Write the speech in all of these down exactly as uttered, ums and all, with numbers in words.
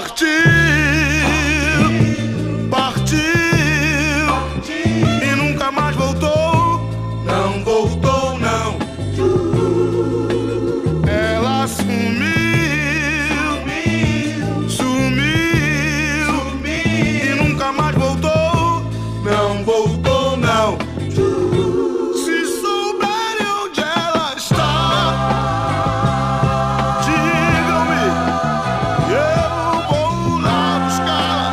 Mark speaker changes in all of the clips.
Speaker 1: partiu, partiu e nunca mais voltou. Não voltou, não. Ela sumiu, sumiu, sumiu e nunca mais voltou. Não voltou, não. Se souberem onde ela está, digam-me, eu vou lá buscar.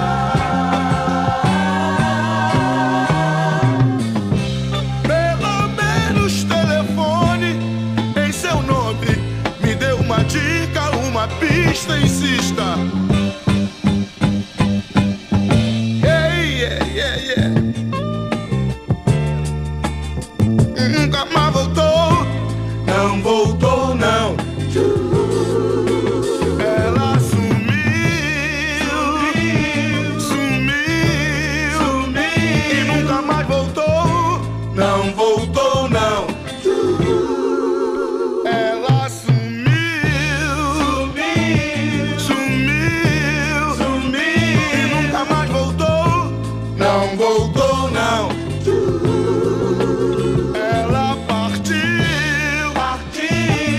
Speaker 1: Pelo menos telefone em seu nome, me dê uma dica, uma pista, insista. Yeah, yeah, yeah. Nunca mais voltou, não voltou, não. Ela sumiu, sumiu, sumiu e nunca mais voltou, não voltou, não. Ela sumiu, sumiu, sumiu e nunca mais voltou, não voltou, não. Ela partiu, partiu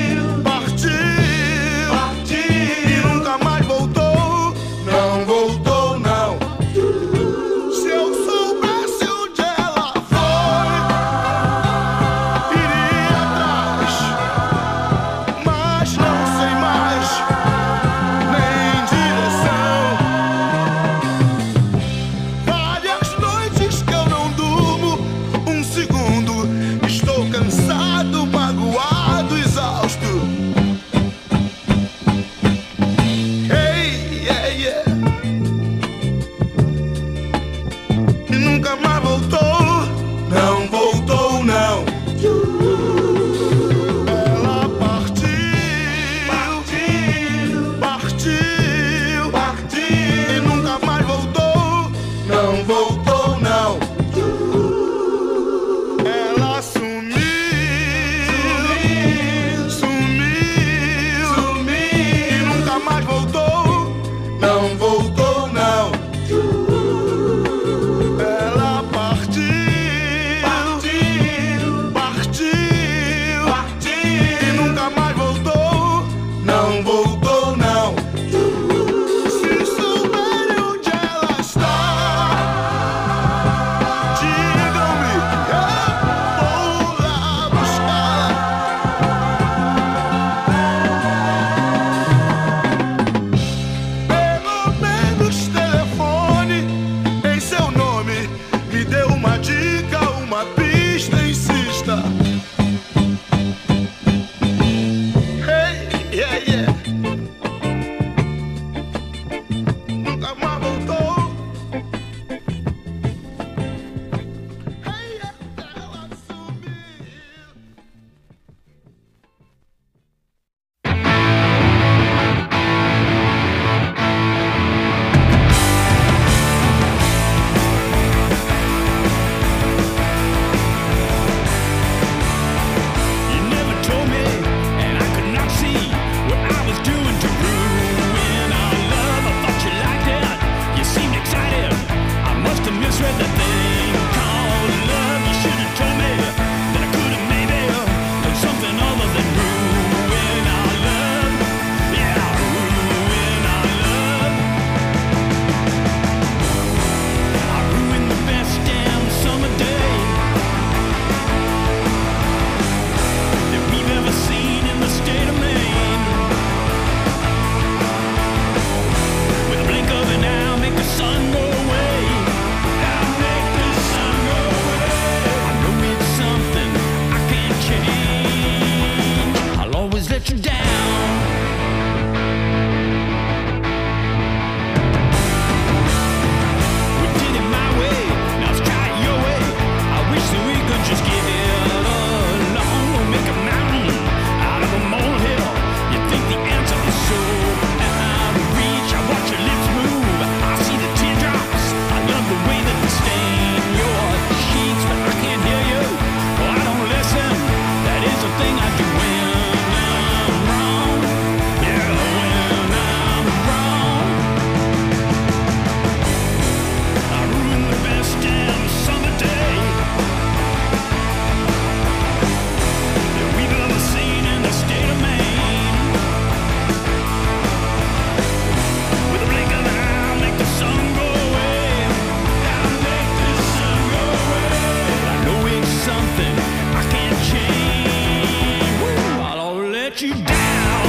Speaker 1: let you down.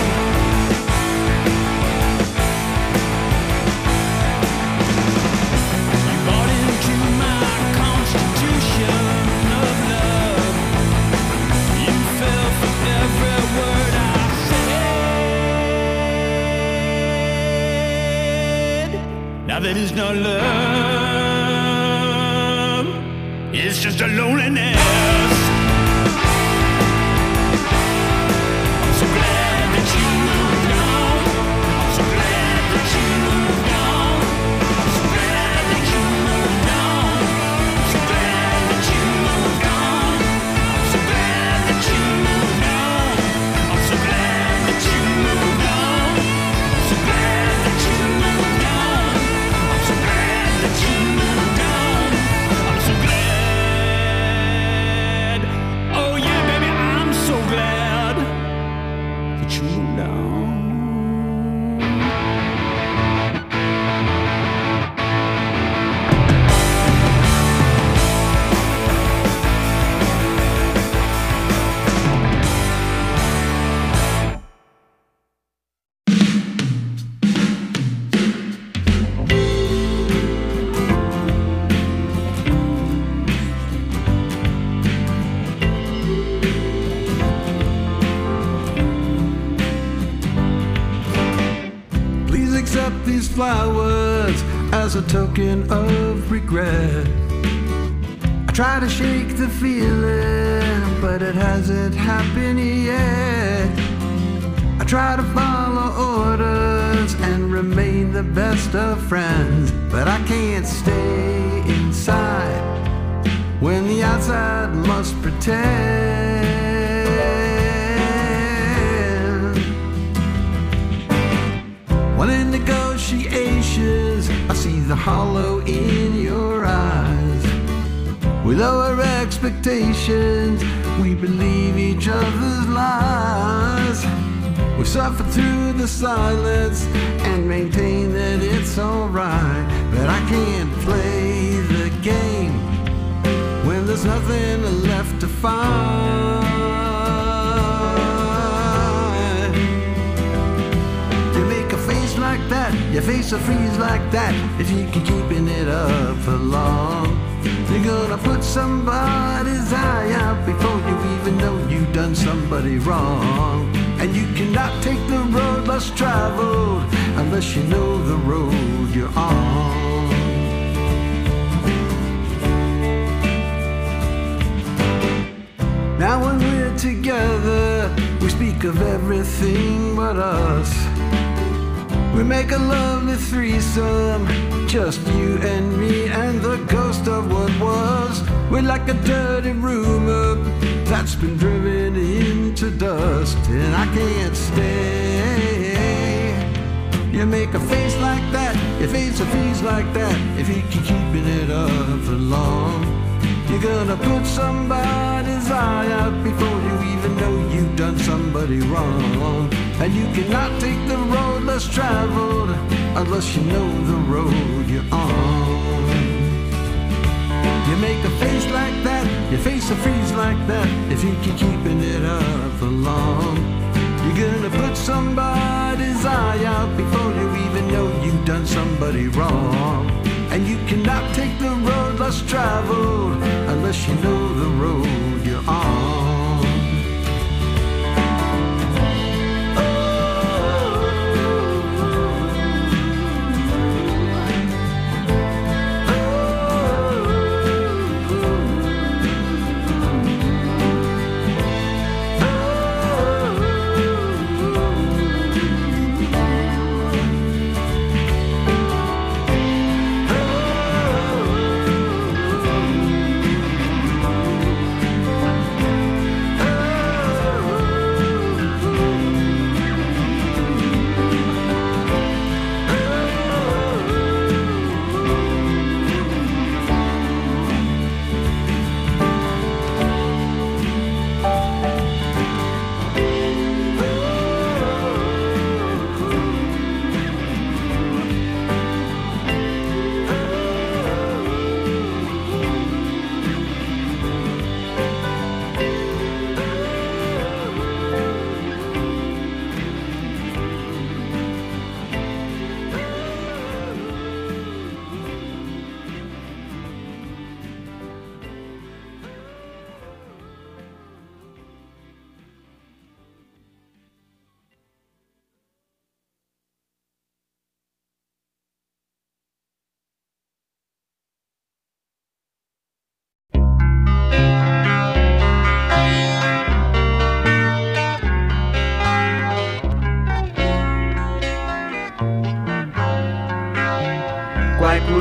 Speaker 1: You bought into my constitution of love. You fell for every word I said. Now that is not love, it's just a loneliness.
Speaker 2: Flowers as a token of regret. I try to shake the feeling, but it hasn't happened yet. I try to follow orders and remain the best of friends, but I can't stay inside when the outside must pretend. When in negotiations, I see the hollow in your eyes. We lower expectations, we believe each other's lies. We suffer through the silence and maintain that it's alright. But I can't play the game when there's nothing left to find. Like that, your face will freeze like that if you keep keeping it up for long. You're gonna put somebody's eye out before you even know you've done somebody wrong. And you cannot take the road less traveled unless you know the road you're on. Now when we're together, we speak of everything but us. We make a lovely threesome, just you and me and the ghost of what was. We're like a dirty rumor that's been driven into dust, and I can't stay. You make a face like that, your face will freeze like that if you keep keeping it up for long. You're gonna put somebody's eye out before you even know you've done somebody wrong. And you cannot take the road less traveled unless you know the road you're on. You make a face like that, your face will freeze like that if you keep keeping it up for long. You're gonna put somebody's eye out before you even know you've done somebody wrong. And you cannot take the road less traveled unless you know the road you're on.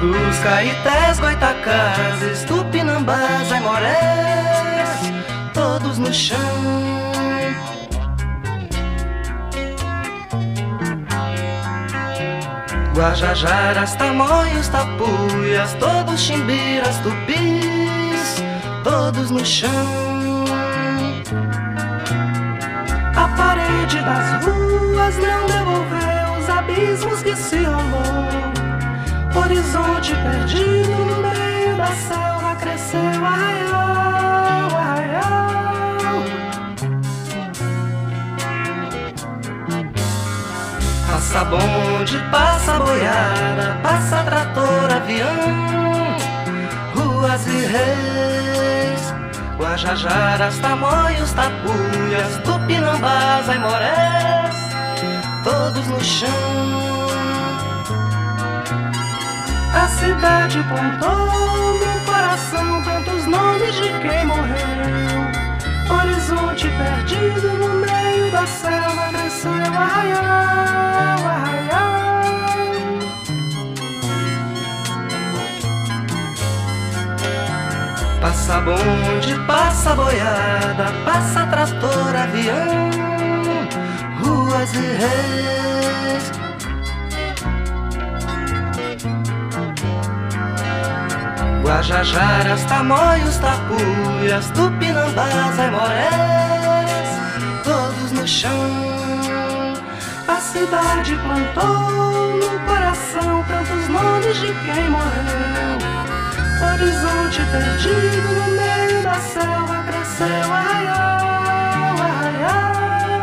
Speaker 3: Tapurus, caetés, goitacazes, tupinambás, aimorés, todos no chão. Guajajaras, tamoios, tapuias, todos chimbiras, tupis, todos no chão. A parede das ruas não devolveu os abismos que se rolou. Horizonte perdido no meio da selva cresceu, arraial, arraial. Passa bonde, passa boiada, passa trator, avião, ruas e reis, guajajaras, tamoios, tapuias, tupinambás, aimorés, todos no chão. A cidade plantou no coração tantos nomes de quem morreu. Horizonte perdido no meio da selva cresceu, arraial, arraial. Passa bonde, passa boiada, passa trator, avião, ruas e reis. Guajajaras, tamoios, tapuias, tupinambás, aimorés, todos no chão. A cidade plantou no coração tantos nomes de quem morreu. Horizonte perdido no meio da selva cresceu, arraial, arraial.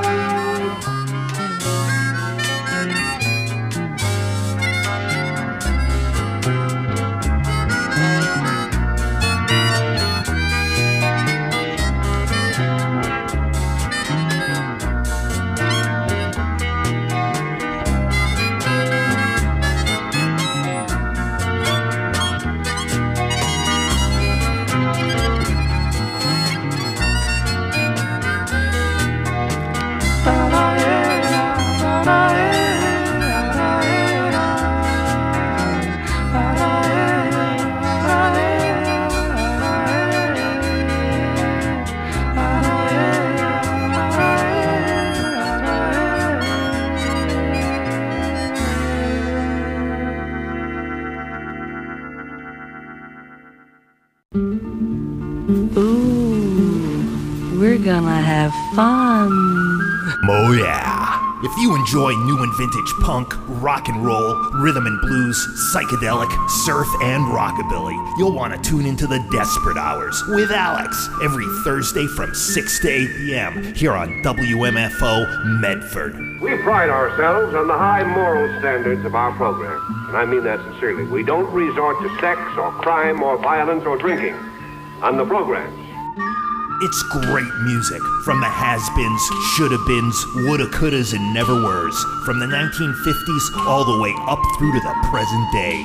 Speaker 4: Gonna have fun.
Speaker 5: Oh yeah! If you enjoy new and vintage punk, rock and roll, rhythm and blues, psychedelic, surf, and rockabilly, you'll want to tune into the Desperate Hours with Alex every Thursday from six to eight p.m. here on W M F O Medford.
Speaker 6: We pride ourselves on the high moral standards of our program, and I mean that sincerely. We don't resort to sex or crime or violence or drinking on the programs.
Speaker 5: It's great music from the has-beens, shoulda-beens, woulda-couldas, and never-weres, from the nineteen fifties all the way up through to the present day.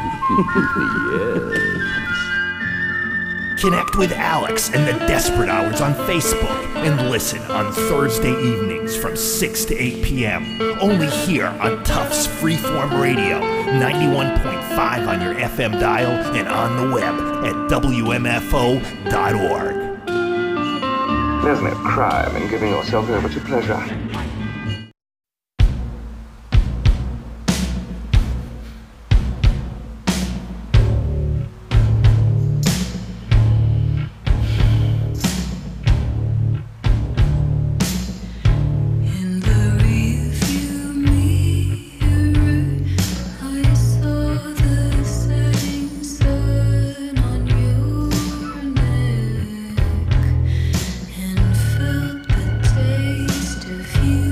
Speaker 5: Yes. Connect with Alex and the Desperate Hours on Facebook and listen on Thursday evenings from six to eight p.m. only here on Tufts Freeform Radio, ninety-one point five on your F M dial and on the web at W M F O dot org.
Speaker 7: There's no crime in giving yourself over to pleasure.
Speaker 8: Felt the taste of you.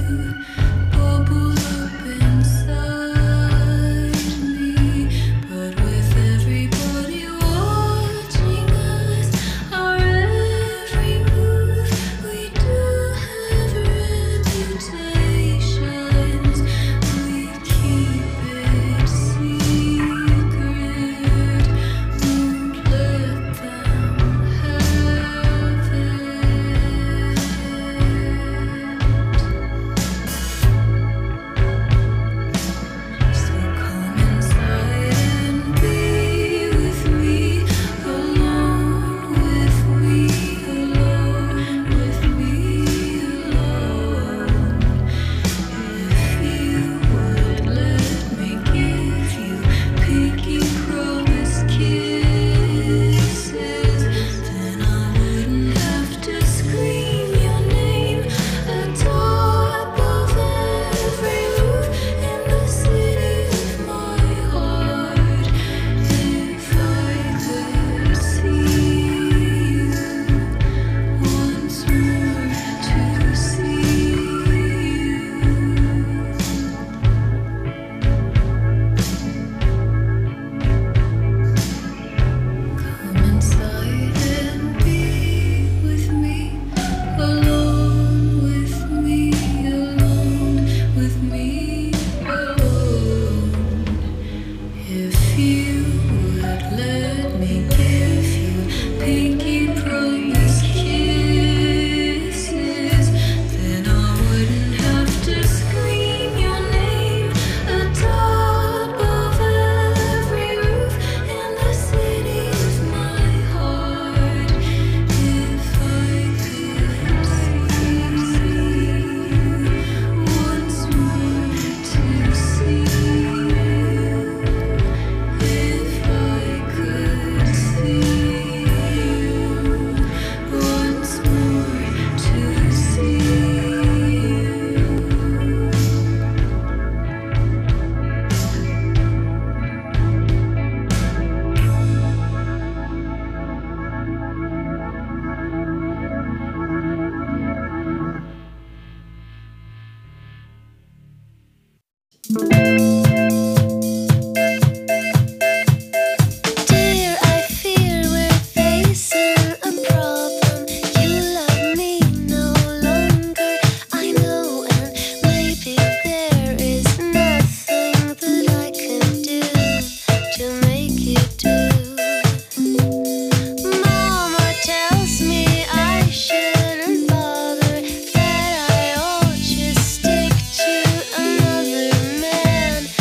Speaker 8: Man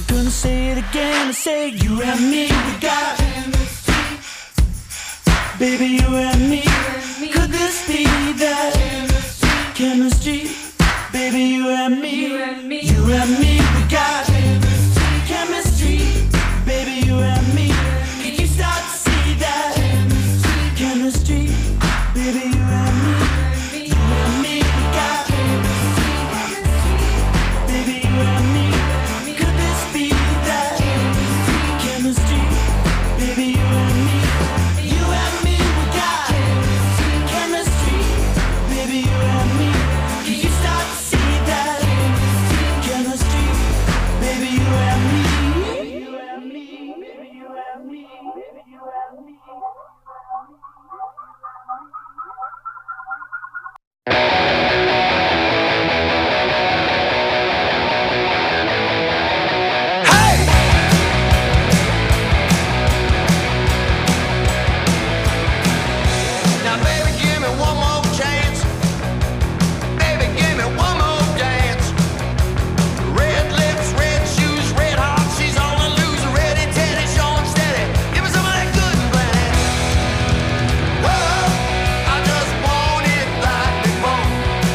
Speaker 8: Gonna say it again, I say you and me, we got chemistry. Baby, you and me, could this be that chemistry? Baby, you and me, you and me, you and me, we got chemistry. Baby, you and me, can you start to see that chemistry? Baby, you and me, you and me, we got baby, you and me, could this be that chemistry? Baby, you and me, you and me, we got chemistry. Baby, you and me, can you start to see that chemistry? Baby, you and me, you and me, baby, you and me, baby, you and me.
Speaker 1: Now, baby, give me one more chance. Baby, give me one more dance. Red lips, red shoes, red heart. She's on the loose, ready, steady, showing steady. Give me some of that good and bad. Whoa, I just want it like before.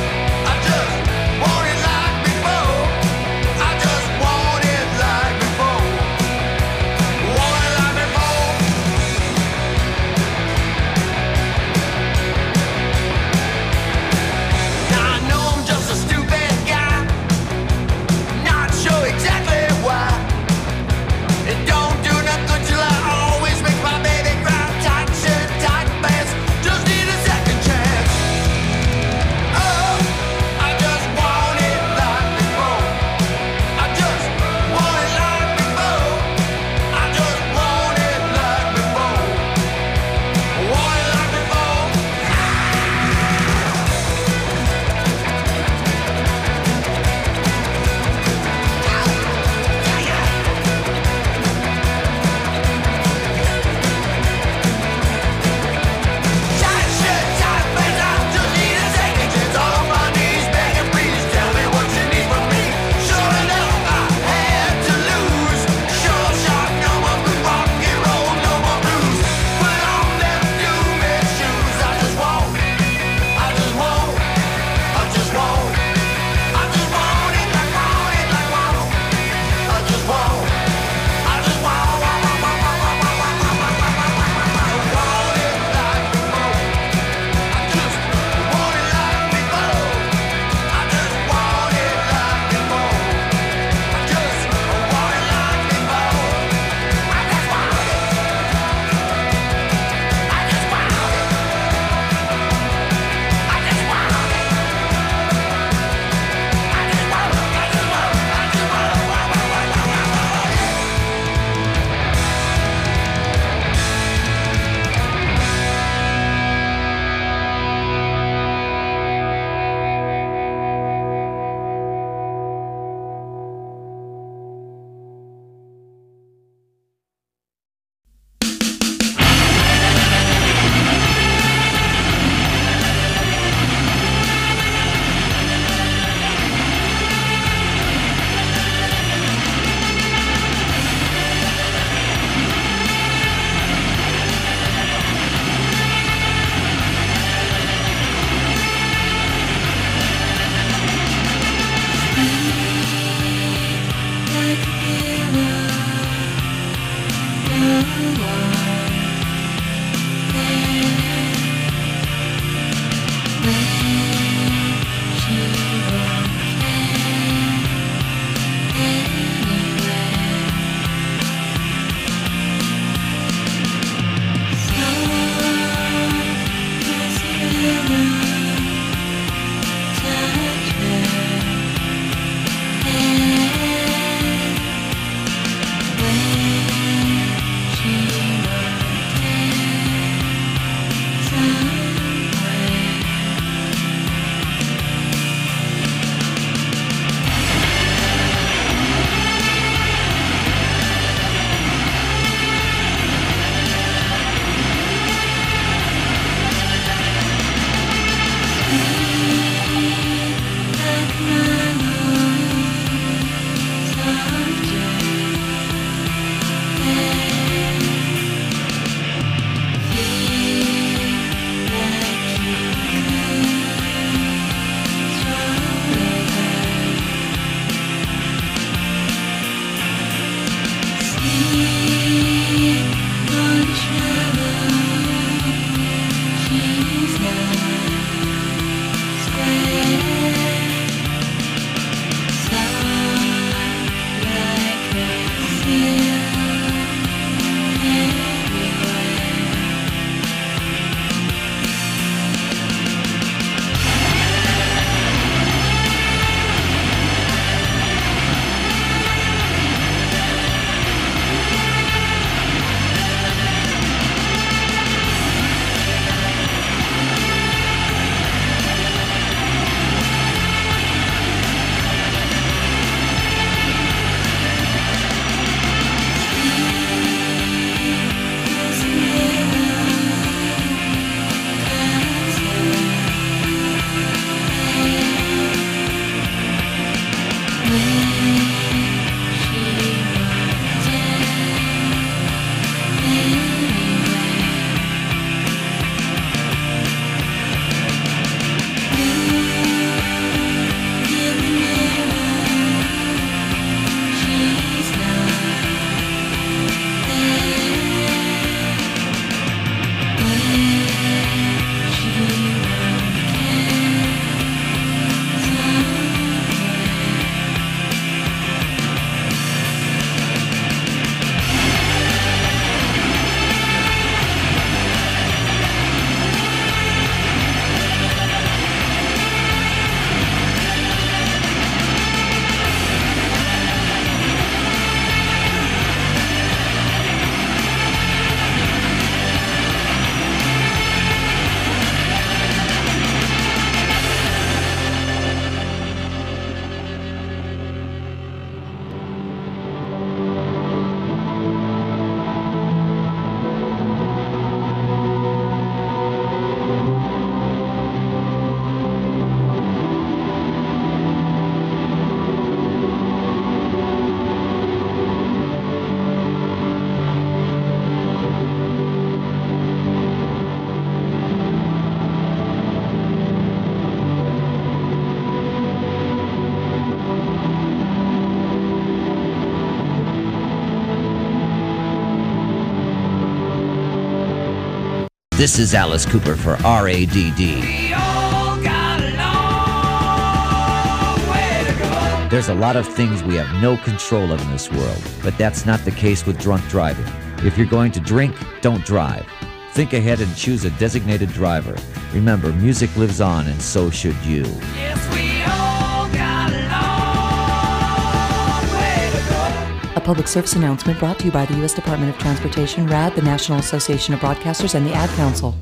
Speaker 9: This is Alice Cooper for R A D D.
Speaker 8: We all got a long way to go.
Speaker 9: There's a lot of things we have no control of in this world, but that's not the case with drunk driving. If you're going to drink, don't drive. Think ahead and choose a designated driver. Remember, music lives on, and so should you.
Speaker 8: Yes, we all got a long way to go.
Speaker 10: A public service announcement brought to you by the U S Department of Transportation, R A D, the National Association of Broadcasters, and the Ad Council.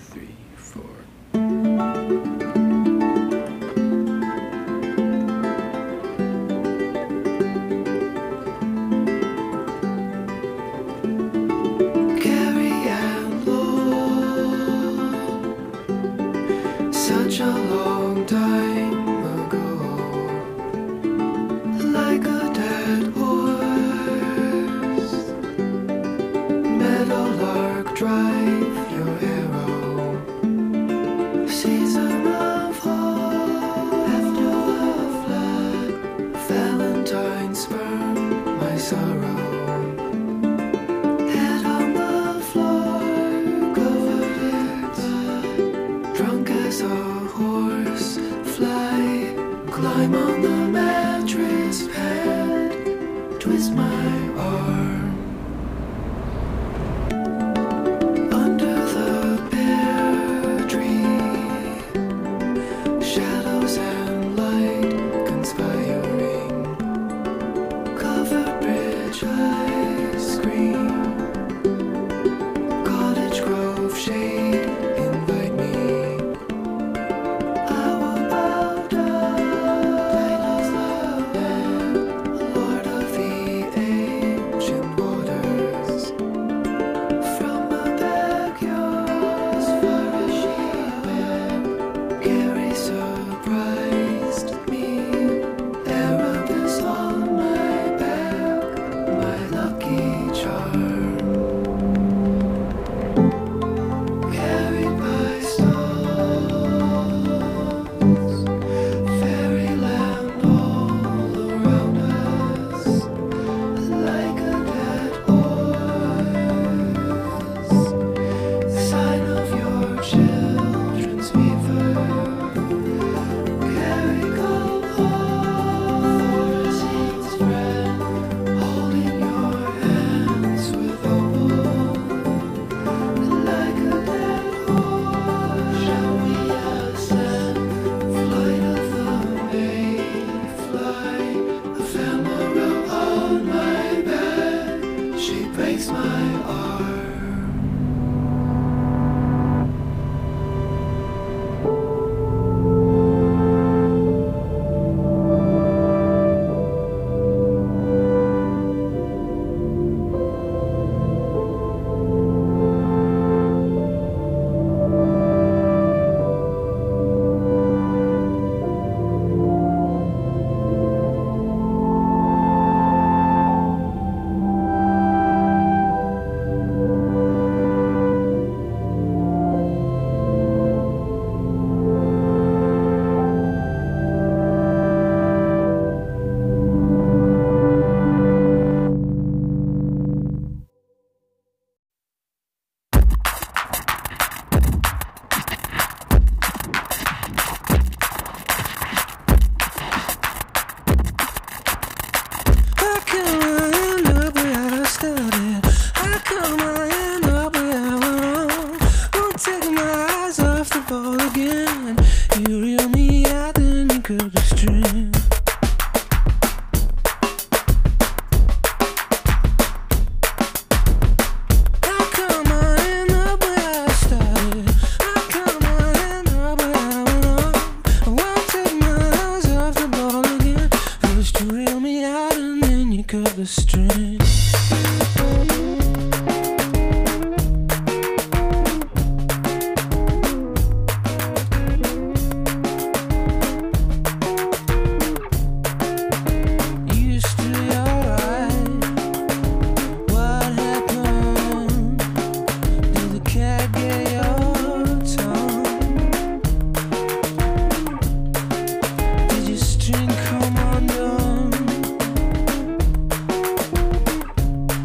Speaker 11: Such a long time ago, like a dead horse, meadowlark drive your arrow, season of hope after the flood, Valentine spurn my sorrow. Head on the floor, covered in blood, drunk as a horse, fly, climb on the mattress pad, twist my arm. Under the pear tree, shadows and light conspiring, covered bridge ice cream, cottage grove shade invite me.
Speaker 8: String come undone.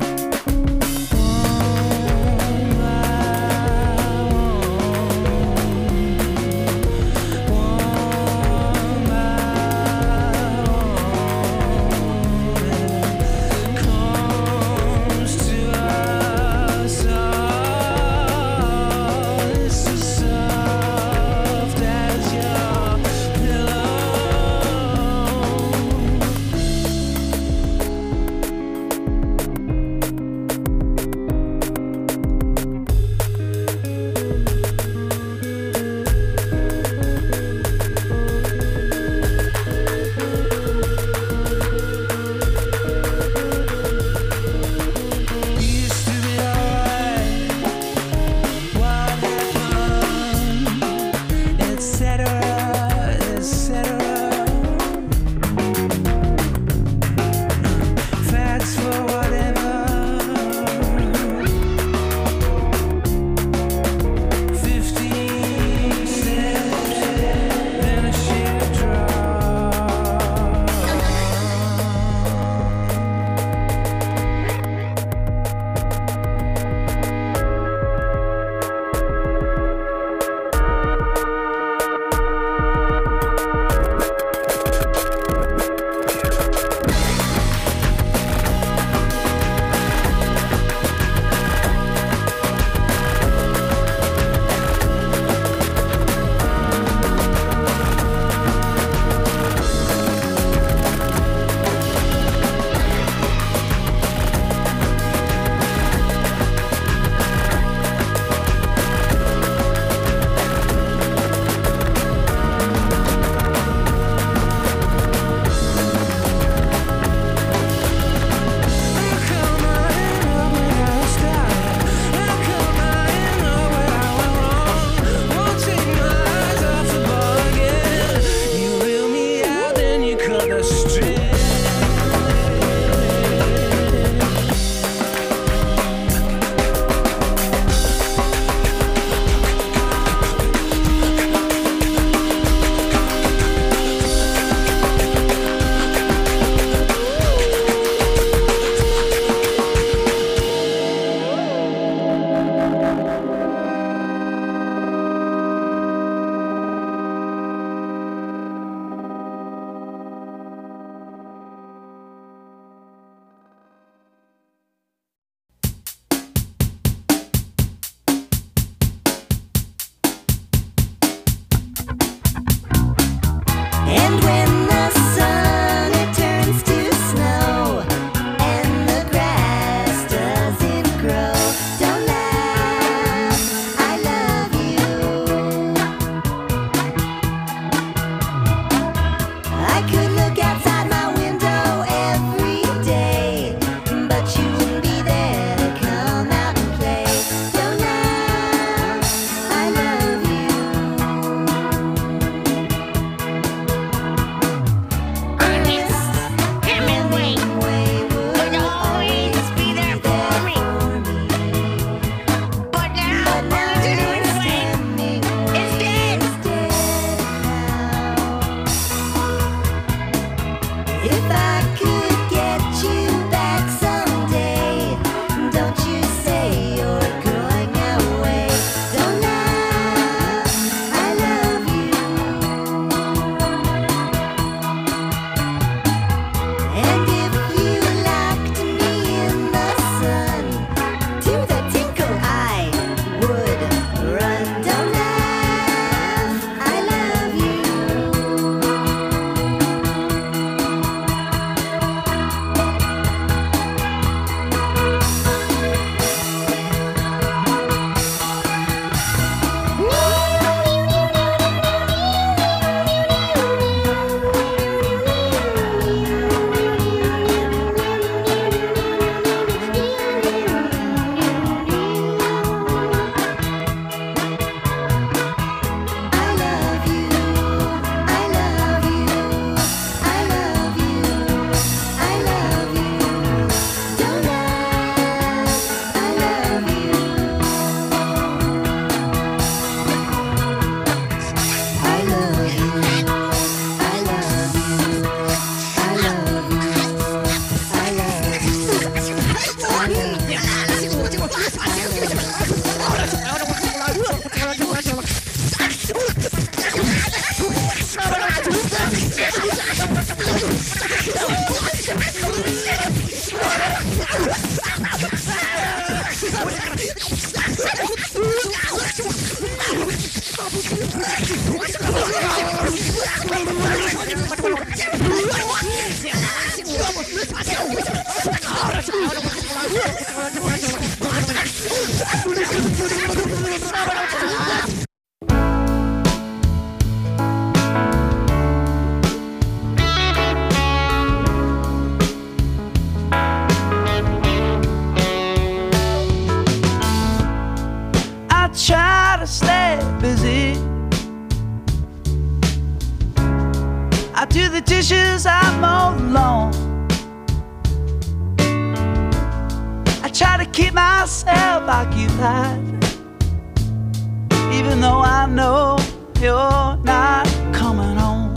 Speaker 8: Try to stay busy. I do the dishes, I mow the lawn. I try to keep myself occupied, even though I know you're not coming home.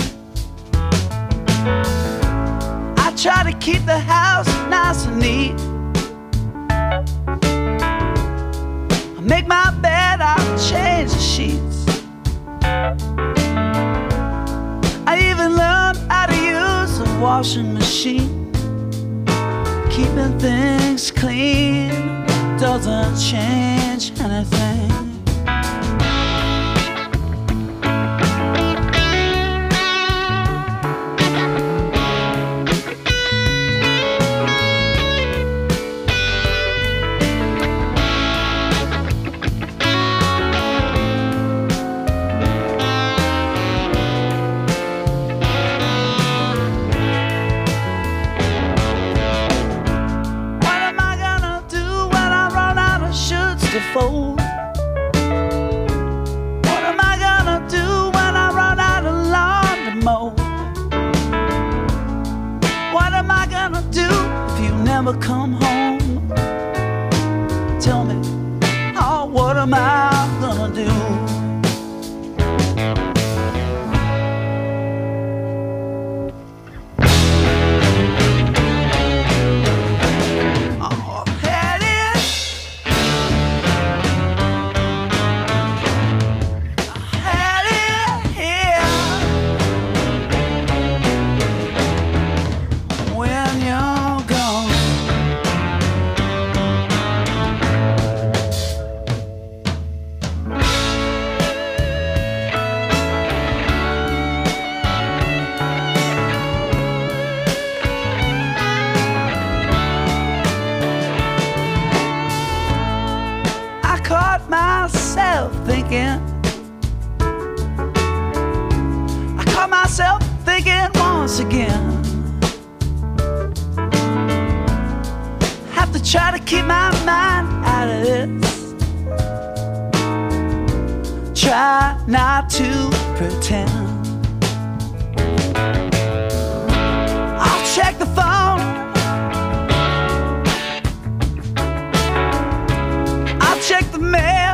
Speaker 8: I try to keep the house nice and neat. Make my bed, I'll change the sheets. I even learned how to use a washing machine. Keeping things clean doesn't change anything. Fold. What am I gonna do when I run out of lawn to mow? What am I gonna do if you never come home? Tell me, oh, what am I gonna do? have to try to keep my mind out of this. Try not to pretend. I'll check the phone, I'll check the mail,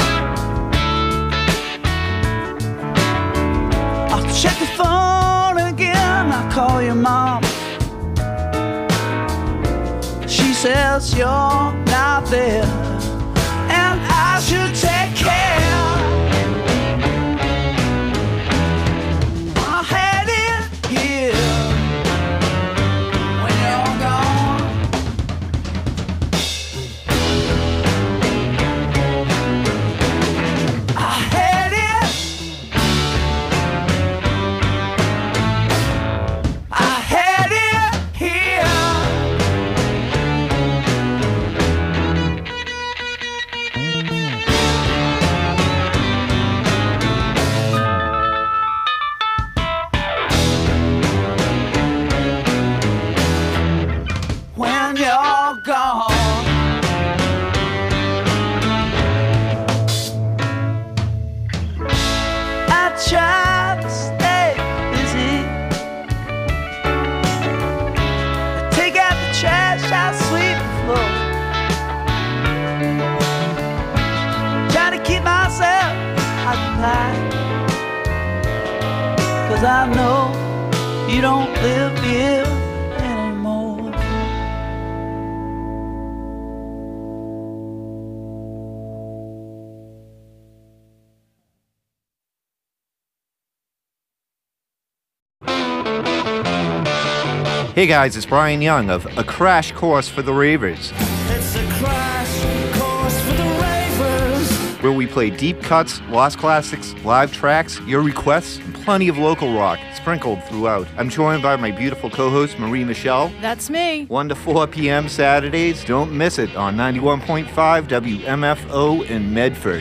Speaker 8: I'll check the phone again. I'll call your mom, she says you're not there, and I should take care. I had it here when you're gone. I had it, I had it here. When you're gone, I try to stay busy. I take out the trash, I sweep the floor. Try to keep myself occupied, 'cause I know you don't live here anymore.
Speaker 12: Hey guys, it's Brian Young of A Crash Course for the Ravers,
Speaker 8: It's a crash course for the ravers.
Speaker 12: where we play deep cuts, lost classics, live tracks, your requests, and plenty of local rock sprinkled throughout. I'm joined by my beautiful co-host Marie Michelle.
Speaker 13: That's me.
Speaker 12: one to four p.m. Saturdays. Don't miss it on ninety-one point five W M F O in Medford.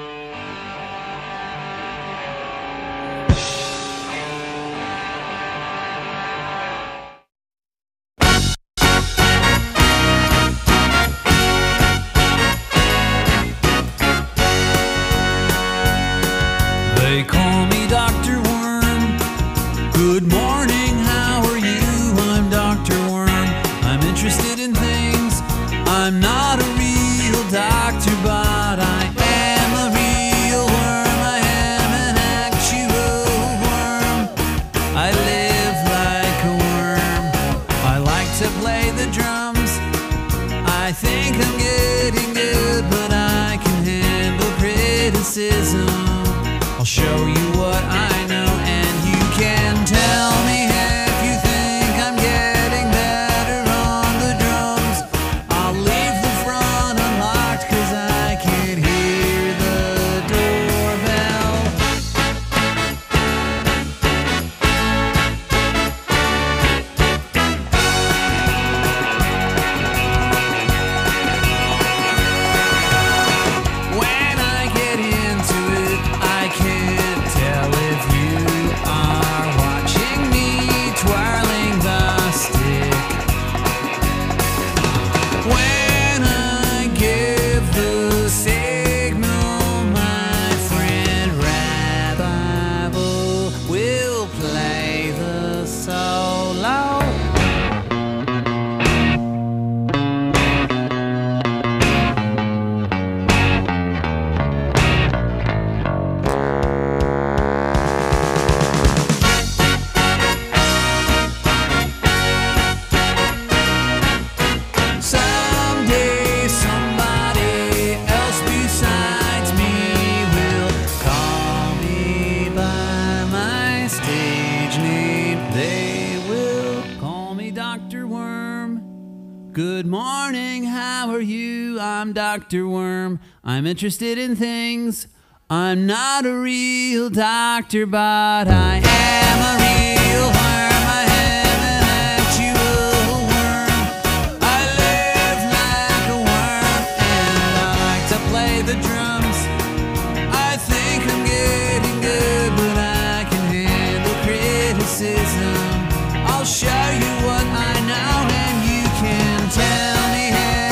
Speaker 14: They call me Doctor Worm. Good morning, how are you? I'm Doctor Worm. I'm interested in things. I'm not a real doctor, but I am a real worm. I am an actual worm. I live like a worm. I like to play the drums. I think I'm getting good, but I can handle criticism. I'll show you what I know, and you can tell me if you think I'm getting better on the drums. I'll leave the front unlocked, 'cause I can hear the doorbell. When I get into it, I can't tell if you are watching me twirling the stick. When I give the signal, my friend Rabbi will play the solo. Someday somebody else besides me will call me by my stage name. They will call me Doctor Worm. Good morning, how are you? I'm Doctor Worm. I'm interested in things. I'm not a real doctor, but I am a real worm. I am an actual worm. I live like a worm, and I like to play the drums. I think I'm getting good, but I can handle criticism. I'll show you what I know, and you can tell me how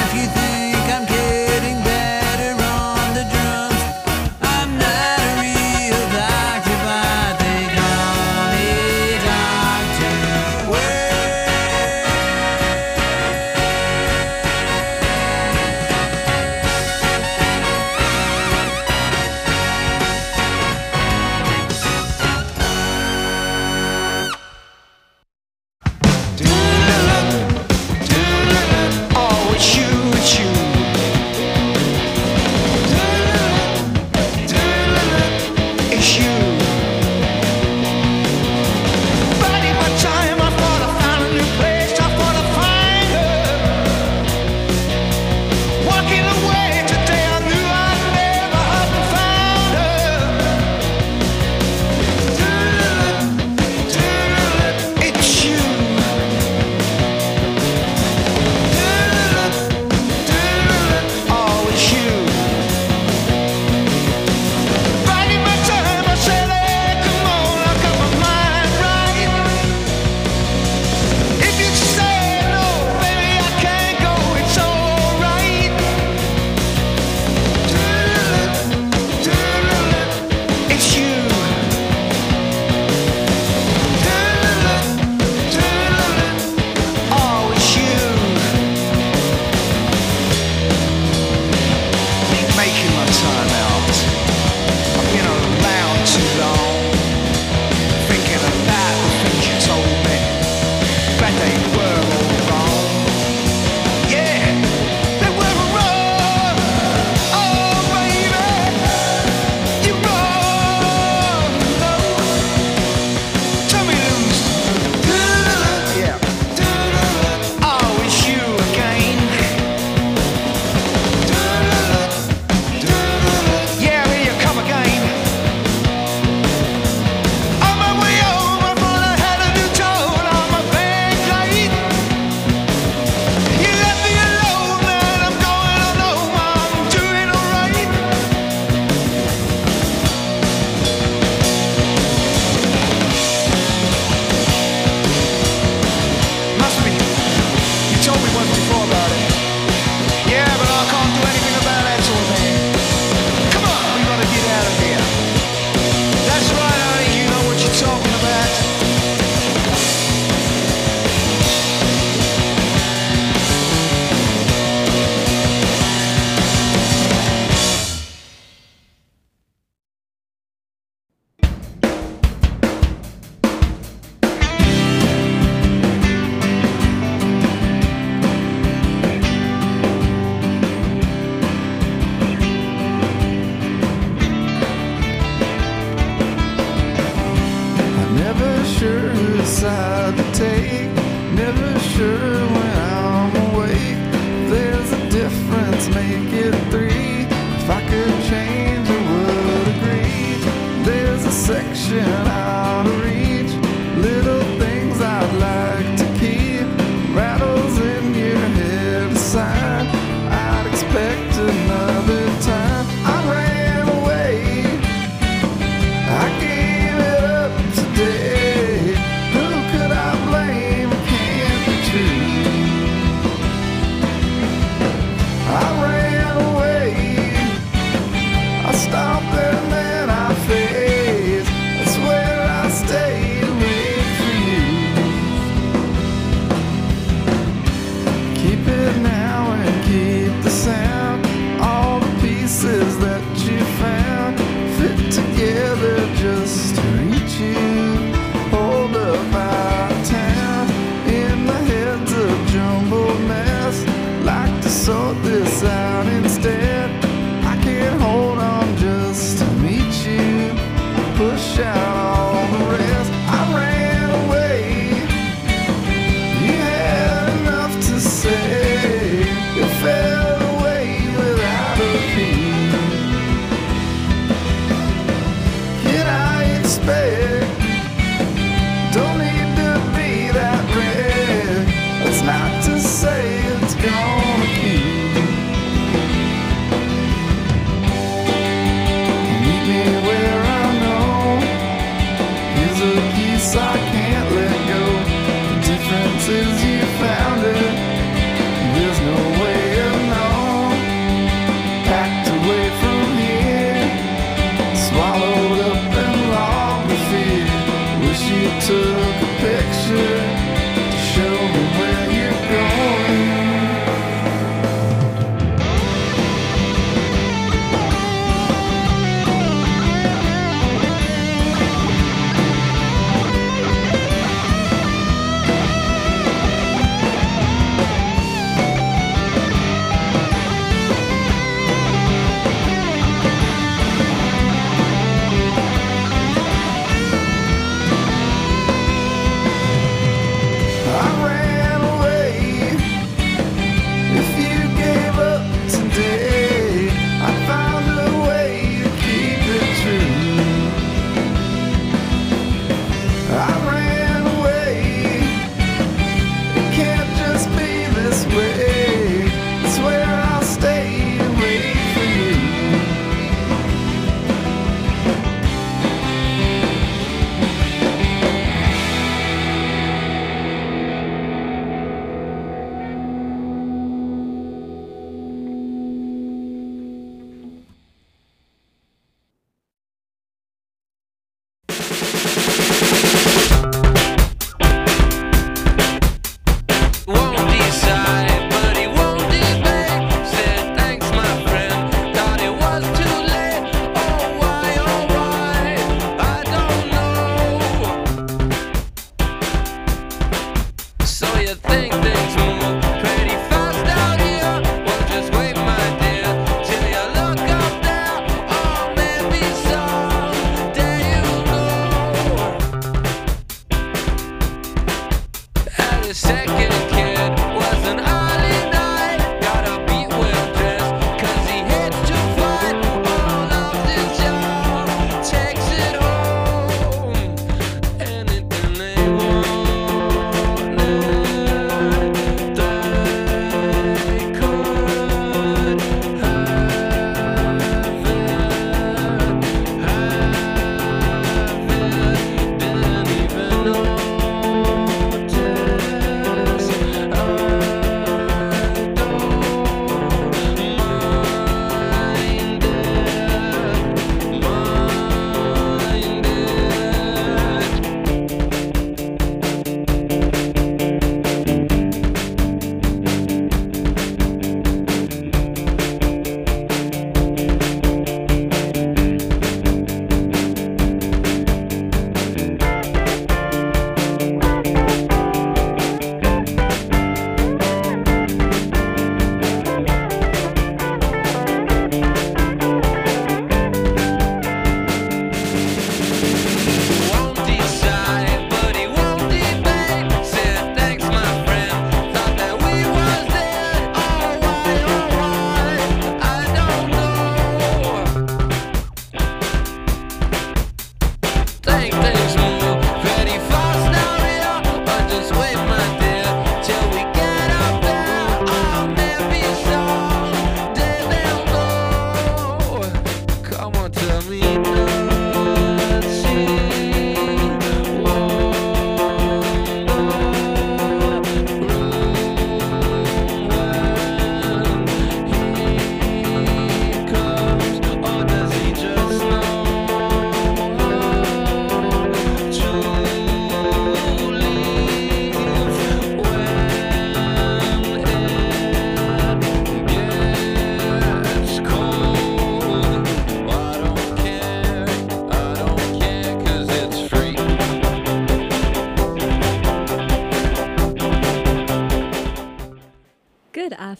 Speaker 11: let's make it three. If I could change, I would agree. There's a section out of reach, little things I'd like to keep. Rattles in your head aside, I'd expect another time. I ran away, I gave it up today. Who could I blame? It can't be true. I ran away, I stopped and then I faced. That's where I stayed to wait for you. Keep it now and keep the sound. All the pieces that you found fit together just to reach you. Hold up out of town in the heads of jumbled mess. Like to sort this out instead. I can't hold on just to meet you. Push out all the rest. I ran away. You had enough to say. You fell away without a peep. Can I expect? Don't need to be that red. That's not to say it's gonna keep.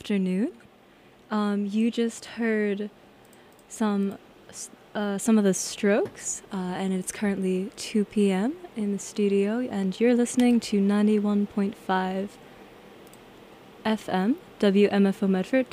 Speaker 13: afternoon. Um, you just heard some uh, some of the Strokes, uh, and it's currently two p.m. in the studio, and you're listening to ninety-one point five F M, W M F O Medford,